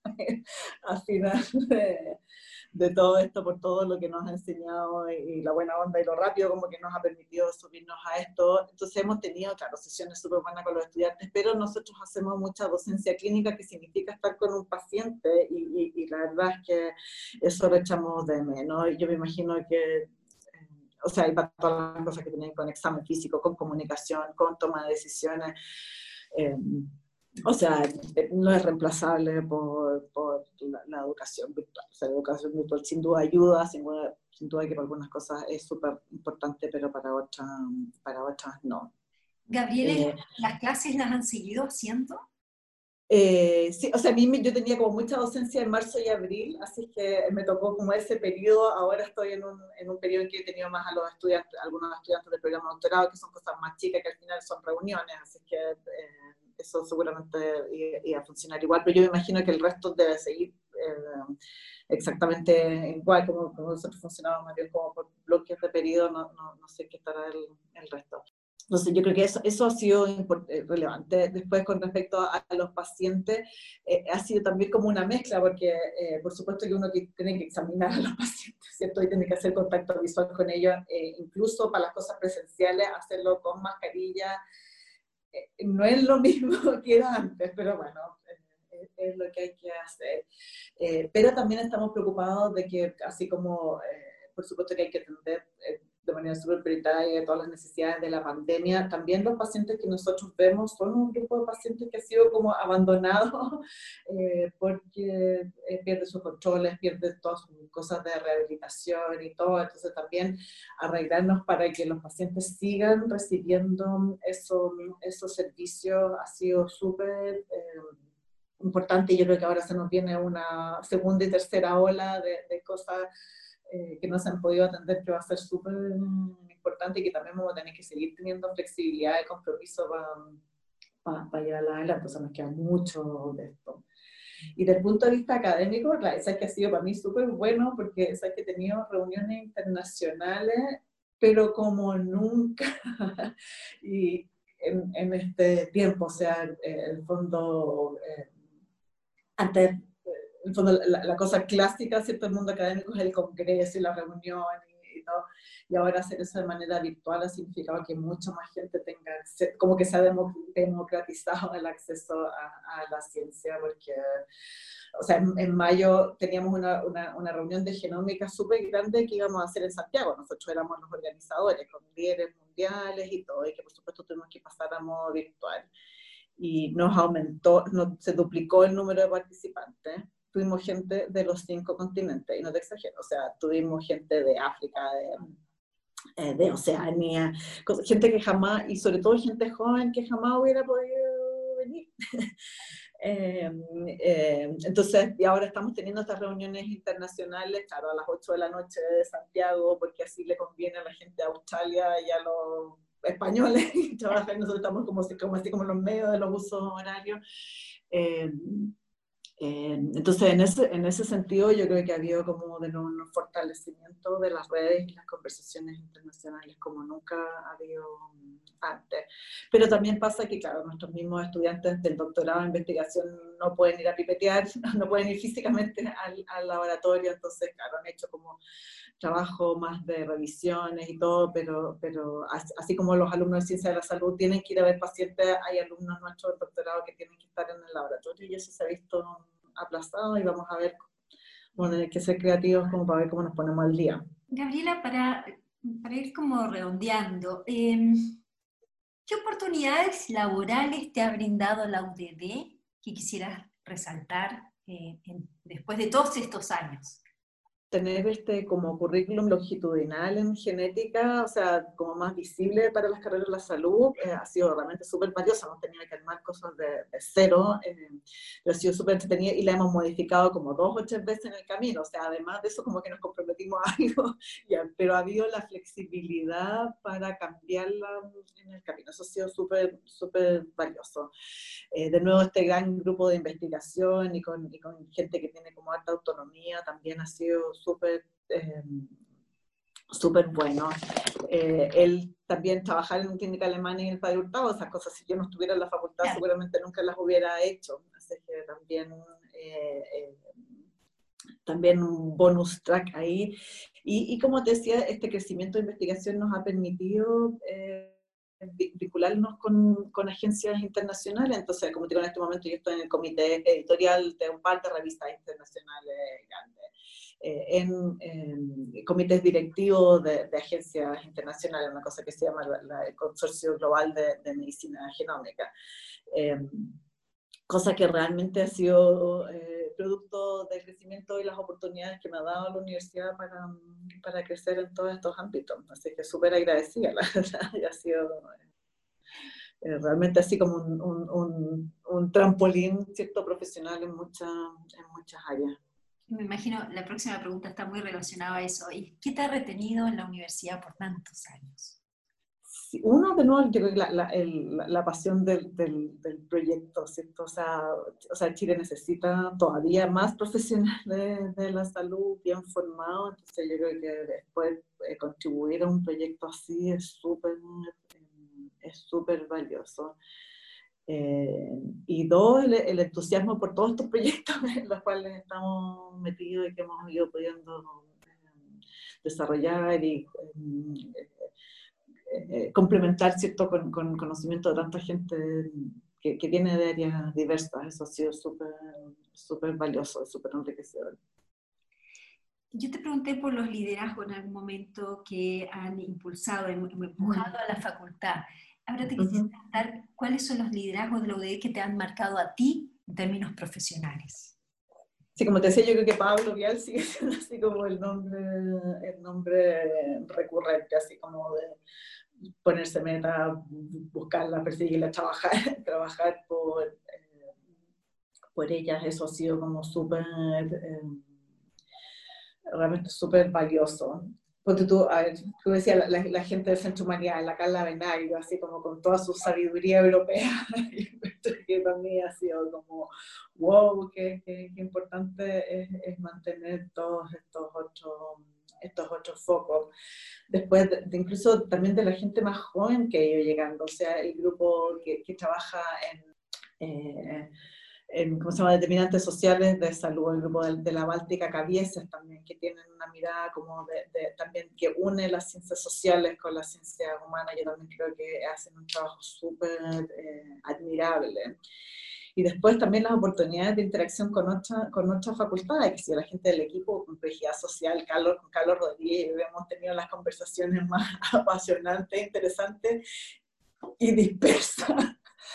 al final de, de todo esto, por todo lo que nos ha enseñado y la buena onda y lo rápido como que nos ha permitido subirnos a esto. Entonces hemos tenido, claro, sesiones súper buenas con los estudiantes, pero nosotros hacemos mucha docencia clínica, que significa estar con un paciente, y, y, y la verdad es que eso lo echamos de menos. Yo me imagino que o sea, hay para todas las cosas que tienen con examen físico, con comunicación, con toma de decisiones. Eh, o sea, no es reemplazable por, por la, la educación virtual. O sea, la educación virtual sin duda ayuda, sin duda, sin duda que para algunas cosas es súper importante, pero para otras, para otras no.
Gabriela,
Eh,
¿las clases las han seguido haciendo?
Eh, sí, o sea, a mí me, yo tenía como mucha docencia en marzo y abril, así que me tocó como ese periodo. Ahora estoy en un, en un periodo en que he tenido más a los estudiantes, algunos estudiantes del programa de doctorado, que son cosas más chicas, que al final son reuniones, así que eh, eso seguramente iba a funcionar igual, pero yo me imagino que el resto debe seguir eh, exactamente igual, como, como nosotros funcionábamos más bien como por bloques de periodo, no, no, no sé qué estará el, el resto. Entonces yo creo que eso, eso ha sido relevante. Después con respecto a, a los pacientes, eh, ha sido también como una mezcla, porque eh, por supuesto que uno tiene que examinar a los pacientes, ¿cierto? Y tiene que hacer contacto visual con ellos, eh, incluso para las cosas presenciales, hacerlo con mascarilla, eh, no es lo mismo que era antes, pero bueno, eh, es lo que hay que hacer. Eh, pero también estamos preocupados de que, así como, eh, por supuesto que hay que atender eh, de manera súper prioritaria todas las necesidades de la pandemia, también los pacientes que nosotros vemos son un grupo de pacientes que ha sido como abandonado eh, porque eh, pierde sus controles, pierde todas sus cosas de rehabilitación y todo, entonces también arreglarnos para que los pacientes sigan recibiendo eso, esos servicios ha sido súper eh, importante, y yo creo que ahora se nos viene una segunda y tercera ola de, de cosas eh, que no se han podido atender, que va a ser súper importante y que también vamos a tener que seguir teniendo flexibilidad y compromiso para pa, pa llevarla adelante. Entonces nos queda mucho de esto. Y desde el punto de vista académico, la, esa que ha sido para mí súper bueno, porque esa que he tenido reuniones internacionales, pero como nunca, y en, en este tiempo, o sea, el fondo, eh, antes, en el fondo, la, la cosa clásica, ¿cierto? El mundo académico es el congreso y la reunión y, y todo, y ahora hacer eso de manera virtual ha significado que mucha más gente tenga, como que se ha democratizado el acceso a, a la ciencia, porque, o sea, en, en mayo teníamos una, una, una reunión de genómica súper grande que íbamos a hacer en Santiago, nosotros éramos los organizadores, con líderes mundiales y todo, y que por supuesto tuvimos que pasar a modo virtual. Y nos aumentó, nos, se duplicó el número de participantes. Tuvimos gente de los cinco continentes, y no te exagero, o sea, tuvimos gente de África, de, eh, de Oceanía, gente que jamás, y sobre todo gente joven que jamás hubiera podido venir. eh, eh, entonces, y ahora estamos teniendo estas reuniones internacionales, claro, a las ocho de la noche de Santiago, porque así le conviene a la gente de Australia y a los españoles que trabajan, nosotros estamos como, como, así como en los medios de los usos horarios. Eh, eh, entonces, en ese, en ese sentido, yo creo que ha habido como de un fortalecimiento de las redes y las conversaciones internacionales como nunca ha habido antes. Pero también pasa que, claro, nuestros mismos estudiantes del doctorado en investigación no pueden ir a pipetear, no pueden ir físicamente al, al laboratorio, entonces, claro, han hecho como trabajo más de revisiones y todo, pero, pero así como los alumnos de ciencia de la salud tienen que ir a ver pacientes, hay alumnos nuestros del doctorado que tienen que estar en el laboratorio, y eso se ha visto aplazado, y vamos a ver, bueno, hay que ser creativos como para ver cómo nos ponemos al día.
Gabriela, para, para ir como redondeando, eh, ¿qué oportunidades laborales te ha brindado la U D D que quisieras resaltar eh, en, después de todos estos años?
Tener este como currículum longitudinal en genética, o sea, como más visible para las carreras de la salud, eh, ha sido realmente súper valiosa. Hemos tenido que armar cosas de, de cero, eh, pero ha sido súper entretenida, y la hemos modificado como dos o tres veces en el camino. O sea, además de eso, como que nos comprometimos a algo, ya, pero ha habido la flexibilidad para cambiarla en el camino. Eso ha sido súper, súper valioso. Eh, de nuevo, este gran grupo de investigación y con, y con gente que tiene como alta autonomía también ha sido súper eh, súper bueno. Eh, él también trabajar en una clínica alemana y en el Padre Hurtado, esas cosas, si yo no estuviera en la facultad, claro, seguramente nunca las hubiera hecho. Así que también, eh, eh, también un bonus track ahí. Y, y como te decía, este crecimiento de investigación nos ha permitido eh, vincularnos con, con agencias internacionales. Entonces, como te digo, en este momento yo estoy en el comité editorial de un par de revistas internacionales grandes. Eh, en, en comités directivos de, de agencias internacionales, una cosa que se llama la, la, el Consorcio Global de, de Medicina Genómica. Eh, cosa que realmente ha sido eh, producto del crecimiento y las oportunidades que me ha dado la universidad para, para crecer en todos estos ámbitos. Así que súper agradecida, la verdad, y ha sido eh, realmente así como un, un, un, un trampolín, ¿cierto?, profesional en, mucha, en muchas áreas.
Me imagino, la próxima pregunta está muy relacionada a eso. ¿Y qué te ha retenido en la universidad por tantos años?
Sí, uno, de nuevo, yo creo que la, la, el, la, la pasión del, del, del proyecto, ¿cierto? O sea, o sea, Chile necesita todavía más profesionales de la salud bien formados, entonces yo creo que después eh, contribuir a un proyecto así es súper es súper valioso. Eh, y dos, el, el entusiasmo por todos estos proyectos en los cuales estamos metidos y que hemos ido pudiendo eh, desarrollar y eh, eh, complementar, ¿cierto?, con, con conocimiento de tanta gente que, que viene de áreas diversas. Eso ha sido súper súper valioso, súper enriquecedor.
Yo te pregunté por los liderazgos en algún momento que han impulsado, empujado a la facultad. Ahora te quisiera preguntar, ¿cuáles son los liderazgos de la U D E que te han marcado a ti en términos profesionales?
Sí, como te decía, yo creo que Pablo Vial sigue siendo así como el nombre, el nombre recurrente, así como de ponerse meta, buscarla, perseguirla, trabajar, trabajar por, eh, por ellas. Eso ha sido como súper, eh, realmente súper valioso. Porque tú, a ver, tú decías, la, la, la gente del Centro Humanidades, la Carla Benario, así como con toda su sabiduría europea, que para mí ha sido como, wow, qué, qué, qué importante es, es mantener todos estos otros, estos otros focos. Después, de, de incluso también de la gente más joven que ha ido llegando, o sea, el grupo que, que trabaja en... Eh, en, ¿cómo se llama?, determinantes sociales de salud, el grupo de, de la Báltica Cabieses también, que tienen una mirada como de, de, también que une las ciencias sociales con las ciencias humanas. Yo también creo que hacen un trabajo súper eh, admirable. Y después también las oportunidades de interacción con otras con otra facultades, que si la gente del equipo, complejidad social, Carlos, con Carlos Rodríguez, hemos tenido las conversaciones más apasionantes, interesantes y dispersas.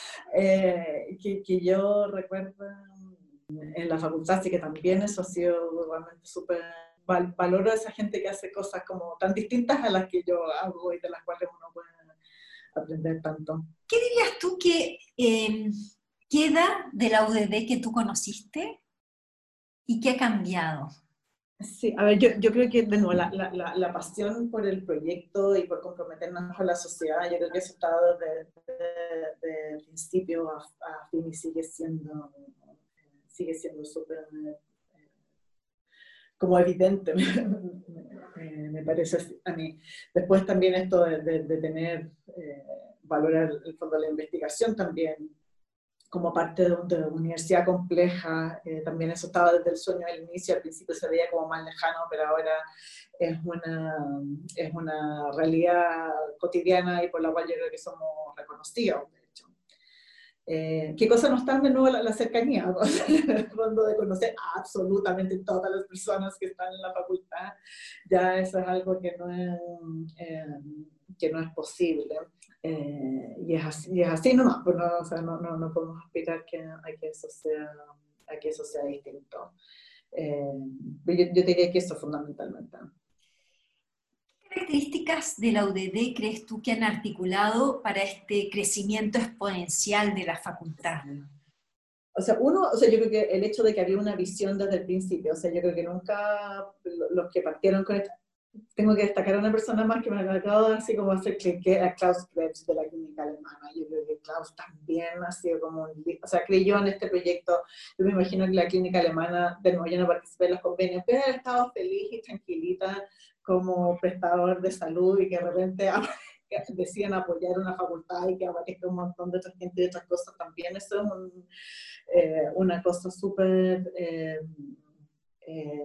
Eh, que, que yo recuerdo en la facultad, así que también eso ha sido realmente súper, val, valoro a esa gente que hace cosas como tan distintas a las que yo hago y de las cuales uno puede aprender tanto.
¿Qué dirías tú que eh, queda de la U D D que tú conociste y qué ha cambiado?
Sí, a ver, yo, yo creo que de nuevo la, la, la, la pasión por el proyecto y por comprometernos con la sociedad, yo creo que eso está desde, desde, desde el principio a, a fin y sigue siendo sigue siendo súper eh, como evidente, me, me, me parece a mí. Después también esto de, de, de tener, eh, valorar el fondo de la investigación también, como parte de, un, de una universidad compleja, eh, también eso estaba desde el sueño del inicio, al principio se veía como más lejano, pero ahora es una, es una realidad cotidiana y por la cual yo creo que somos reconocidos, de hecho. Eh, ¿Qué cosa no está de nuevo la, la cercanía? Cuando de conocer a absolutamente todas las personas que están en la facultad, ya eso es algo que no es, eh, que no es posible. Eh, y, es así, y es así nomás, pues no, o sea, no, no, no podemos aspirar que, a, que eso sea, a que eso sea distinto. Eh, yo, yo diría que eso fundamentalmente.
¿Qué características de la U D D crees tú que han articulado para este crecimiento exponencial de la facultad?
O sea, uno, o sea, yo creo que el hecho de que había una visión desde el principio, o sea, yo creo que nunca los que partieron con esto, tengo que destacar a una persona más que me ha acabado de así como hacer clic, a Klaus Krebs de la clínica alemana. Yo creo que Klaus también ha sido como, o sea, creyó en este proyecto. Yo me imagino que la clínica alemana, de nuevo, yo no participé en los convenios, pero ha estado feliz y tranquilita como prestador de salud y que de repente decían apoyar una facultad y que aparezca un montón de otra gente y otras cosas también. Eso es un, eh, una cosa súper eh, eh,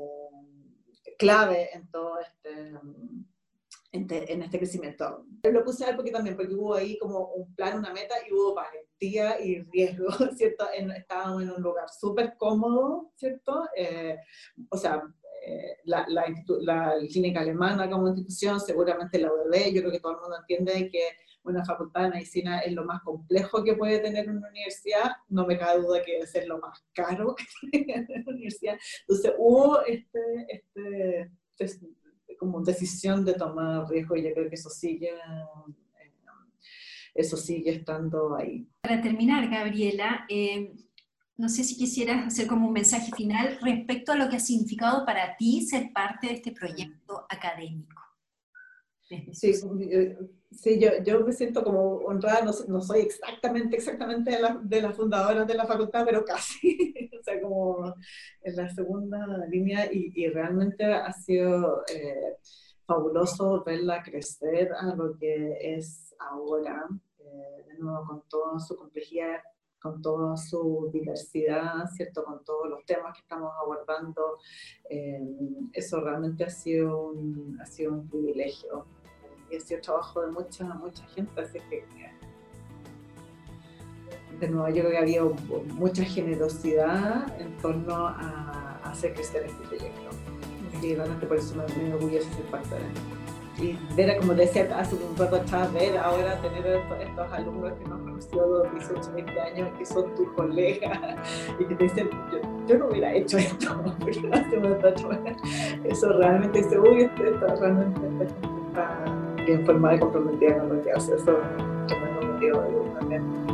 clave en todo este, en, te, en este crecimiento. Lo puse a ver porque también, porque hubo ahí como un plan, una meta y hubo valentía y riesgo, ¿cierto? En, estábamos en un lugar súper cómodo, ¿cierto? Eh, o sea, eh, la, la, la, la clínica alemana como institución, seguramente la U D D, yo creo que todo el mundo entiende que una facultad de medicina es lo más complejo que puede tener una universidad, no me cabe duda que debe ser lo más caro que tiene una universidad. Entonces hubo este, este, este como decisión de tomar riesgo y yo creo que eso sigue, eh, eso sigue estando ahí.
Para terminar, Gabriela, eh, no sé si quisieras hacer como un mensaje final respecto a lo que ha significado para ti ser parte de este proyecto académico.
Sí, sí yo, yo me siento como honrada, no, no soy exactamente, exactamente de, la, de las fundadoras de la facultad, pero casi, o sea, como en la segunda línea, y, y realmente ha sido eh, fabuloso verla crecer a lo que es ahora, eh, de nuevo con toda su complejidad, con toda su diversidad, ¿cierto? Con todos los temas que estamos abordando. Eh, eso realmente ha sido un, ha sido un privilegio. Y ha sido trabajo de mucha, mucha gente, así que de nuevo yo creo que había mucha generosidad en torno a, a hacer crecer este proyecto. Y realmente por eso me, me orgulloso de ser parte de él. Y ver, como decía hace un rato atrás, ver ahora tener estos, estos alumnos que nos conocido a los dieciocho, veinte años, que son tus colegas, y que te dicen, yo, yo no hubiera hecho esto, porque lo hacemos de otra manera. Eso realmente dice, uy, esto, esto realmente está bien formada y comprometida con lo que hace. Eso es un tremendo motivo de también.